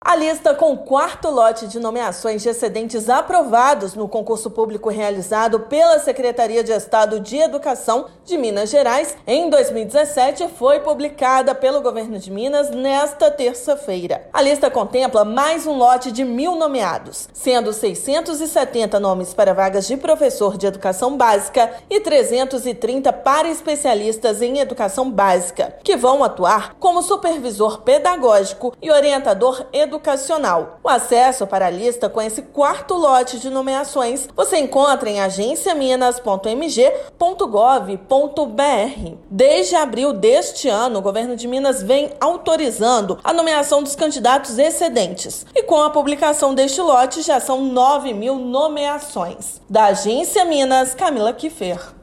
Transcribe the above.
A lista com o quarto lote de nomeações de excedentes aprovados no concurso público realizado pela Secretaria de Estado de Educação de Minas Gerais em 2017 foi publicada pelo governo de Minas nesta terça-feira. A lista contempla mais um lote de 1.000 nomeados, sendo 670 nomes para vagas de professor de educação básica e 330 para especialistas em educação básica, que vão atuar como supervisor pedagógico e orientador educacional. O acesso para a lista com esse quarto lote de nomeações você encontra em agenciaminas.mg.gov.br. Desde abril deste ano, o governo de Minas vem autorizando a nomeação dos candidatos excedentes. E com a publicação deste lote, já são 9.000 nomeações. Da Agência Minas, Camila Kiffer.